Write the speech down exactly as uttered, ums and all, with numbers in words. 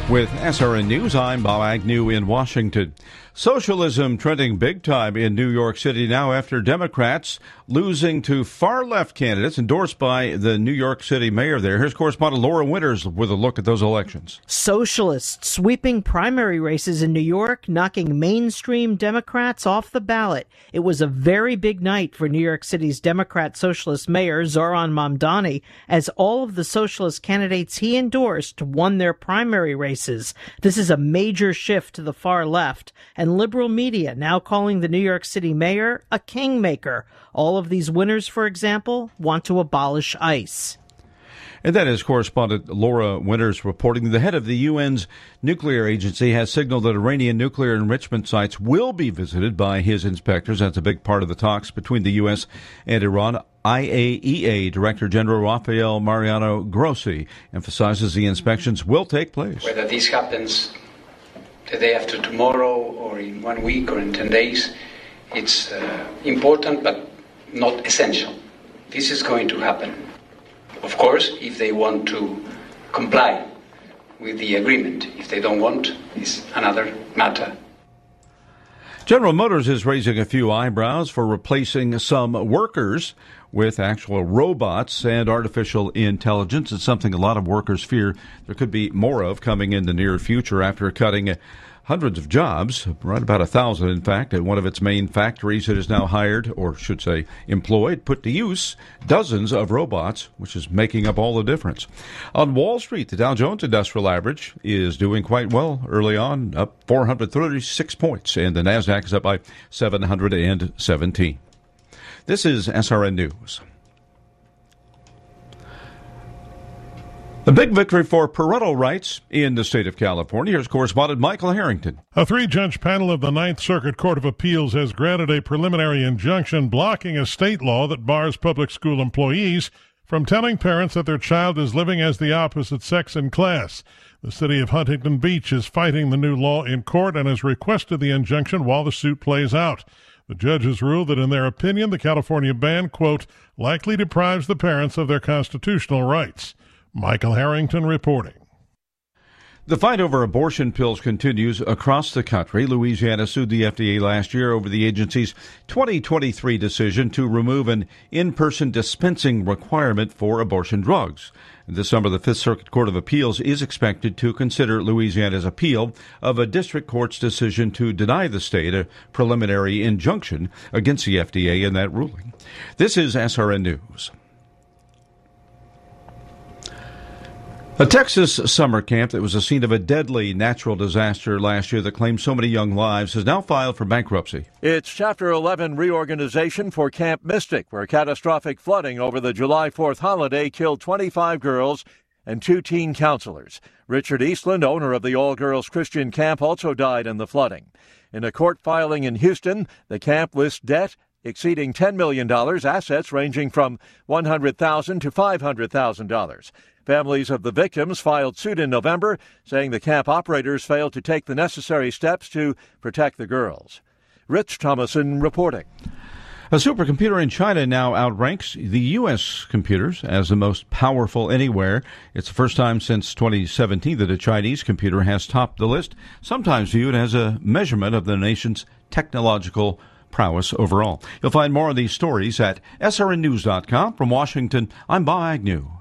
With S R N News, I'm Bob Agnew in Washington. Socialism trending big time in New York City now after Democrats losing to far-left candidates endorsed by the New York City mayor there. Here's correspondent Laura Winters with a look at those elections. Socialists sweeping primary races in New York, knocking mainstream Democrats off the ballot. It was a very big night for New York City's Democrat Socialist Mayor Zohran Mamdani, as all of the socialist candidates he endorsed won their primary races. This is a major shift to the far left, and liberal media now calling the New York City mayor a kingmaker. All of these winners, for example, want to abolish ICE. And that is correspondent Laura Winters reporting. The head of the U N's nuclear agency has signaled that Iranian nuclear enrichment sites will be visited by his inspectors. That's a big part of the talks between the U S and Iran. I A E A Director General Rafael Mariano Grossi emphasizes the inspections will take place. Whether this happens the day after tomorrow or in one week or in ten days, it's uh, important but not essential. This is going to happen. Of course, if they want to comply with the agreement. If they don't want, it's another matter. General Motors is raising a few eyebrows for replacing some workers with actual robots and artificial intelligence. It's something a lot of workers fear there could be more of coming in the near future after cutting hundreds of jobs, right about a thousand, in fact, at one of its main factories. It has now hired, or should say employed, put to use dozens of robots, which is making up all the difference. On Wall Street, the Dow Jones Industrial Average is doing quite well early on, up four hundred thirty-six points, and the NASDAQ is up by seven hundred seventeen. This is S R N News. A big victory for parental rights in the state of California. Here's correspondent Michael Harrington. A three-judge panel of the Ninth Circuit Court of Appeals has granted a preliminary injunction blocking a state law that bars public school employees from telling parents that their child is living as the opposite sex in class. The city of Huntington Beach is fighting the new law in court and has requested the injunction while the suit plays out. The judges ruled that, in their opinion, the California ban, quote, likely deprives the parents of their constitutional rights. Michael Harrington reporting. The fight over abortion pills continues across the country. Louisiana sued the F D A last year over the agency's twenty twenty-three decision to remove an in-person dispensing requirement for abortion drugs. And this summer, the Fifth Circuit Court of Appeals is expected to consider Louisiana's appeal of a district court's decision to deny the state a preliminary injunction against the F D A in that ruling. This is S R N News. A Texas summer camp that was the scene of a deadly natural disaster last year that claimed so many young lives has now filed for bankruptcy. It's Chapter eleven reorganization for Camp Mystic, where catastrophic flooding over the July fourth holiday killed twenty-five girls and two teen counselors. Richard Eastland, owner of the all-girls Christian camp, also died in the flooding. In a court filing in Houston, the camp lists debt exceeding ten million dollars, assets ranging from one hundred thousand dollars to five hundred thousand dollars. Families of the victims filed suit in November, saying the camp operators failed to take the necessary steps to protect the girls. Rich Thomason reporting. A supercomputer in China now outranks the U S computers as the most powerful anywhere. It's the first time since twenty seventeen that a Chinese computer has topped the list, sometimes viewed as a measurement of the nation's technological prowess overall. You'll find more of these stories at S R N news dot com. From Washington, I'm Bob Agnew.